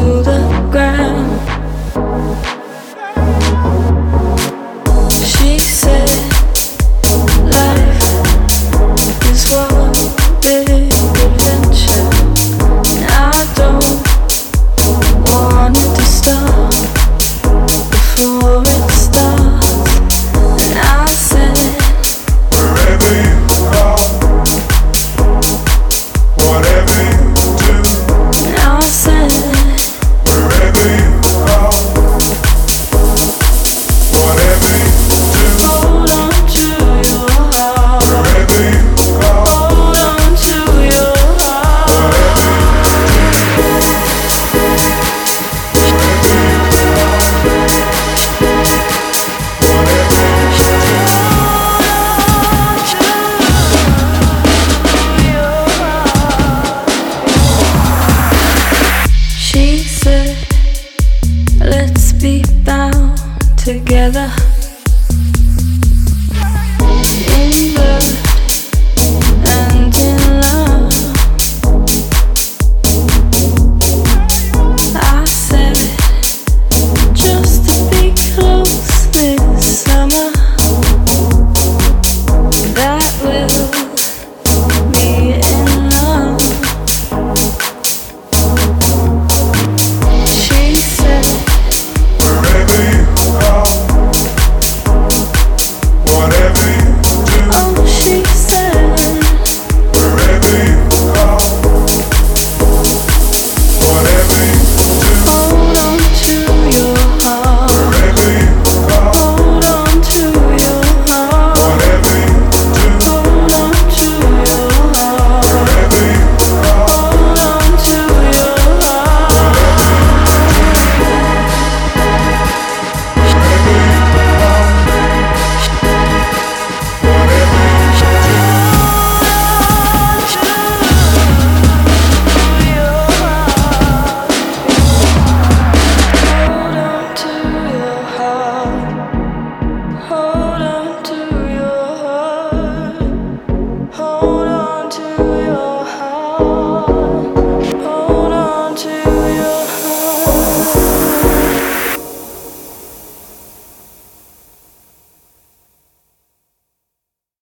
the ground. She said life is one big adventure, and I don't want it to stop before it starts. And I said wherever you go, whatever you do. And I said wherever you go, whatever you do. hold on to your heart. Wherever you go, Hold on to your heart. She said, let's be bound together.